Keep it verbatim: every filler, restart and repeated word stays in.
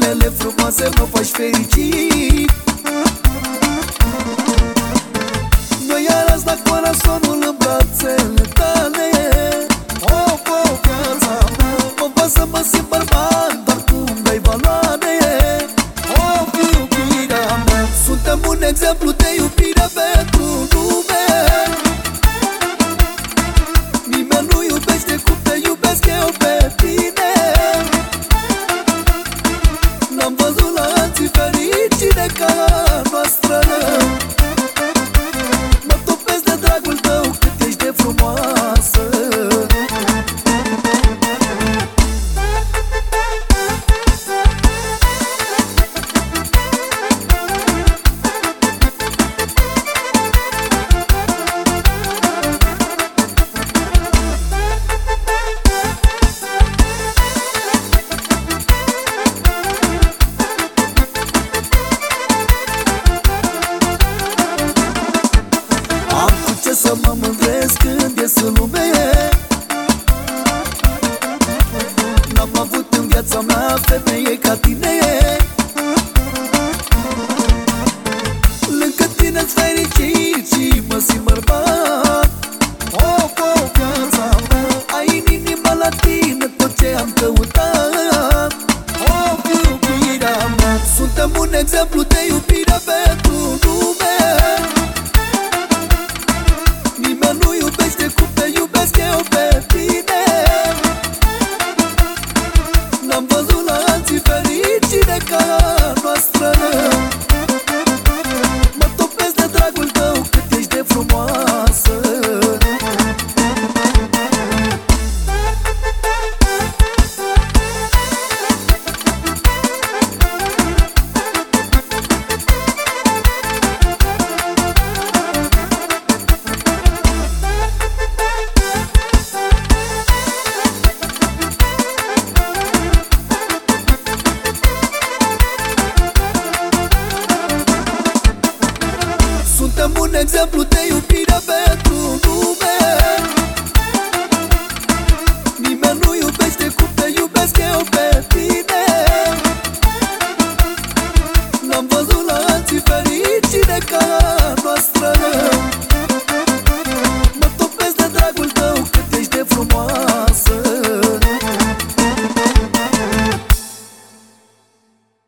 zilele frumoase mă faci fericit. Noi azi la corazonul în brațele tale. Oh, oh, viața mea, mă fac să mă simt bărbat, dar cum dai valoare. Oh, iubirea mea, suntem un exemplu de iubire pentru lume. Nimeni nu iubește cum te iubesc eu pe tine. N-am văzut la alții fericire ca noastră. Mă topesc de dragul tău, cât ești de frumoasă. Să mă mândresc când ies în lume. N-am avut în viața mea femeie ca tine. Lângă tine-s fericit și mă simt bărbat. Oh, oh, viața mea, ai în inima la tine tot ce am căutat. Oh, iubirea mea, suntem un exemplu de iubire pentru lume. Nimeni nu iubește cum te iubesc eu pe tine. N-am văzut la alții fericire ca noastră. Mă topesc de dragul tău, cât ești de frumoasă. Suntem un exemplu de iubire pentru lume. Nimeni nu iubește cum te iubesc eu pe